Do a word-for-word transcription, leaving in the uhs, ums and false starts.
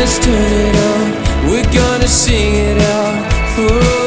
let's turn it on. We're gonna sing it out for